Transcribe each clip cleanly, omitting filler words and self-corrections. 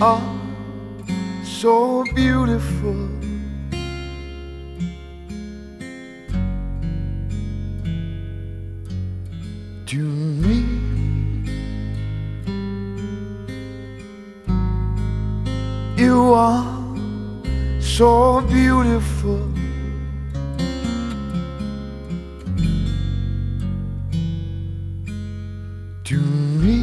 are so beautiful. To me, you are so beautiful. To me,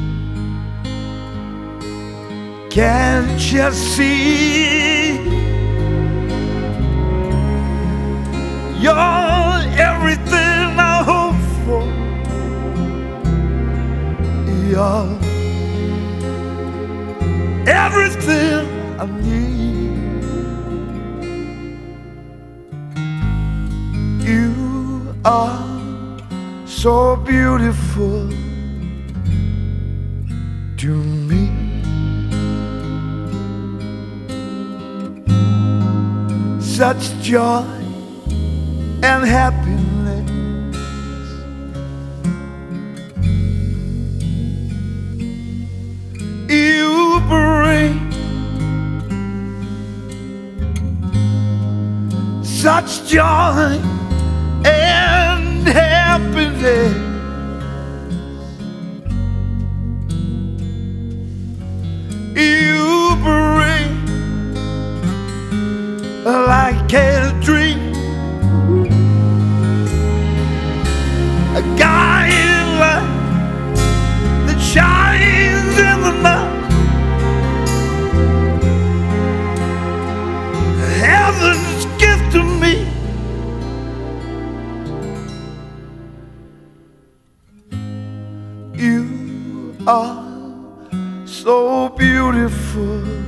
can't you see? You're everything I hope for. You're everything I need. You are so beautiful to me. Such joy and happiness. You bring such joy and happiness. You bring like a dream, a guiding light that shines in the night. Heaven's gift to me. You are so beautiful.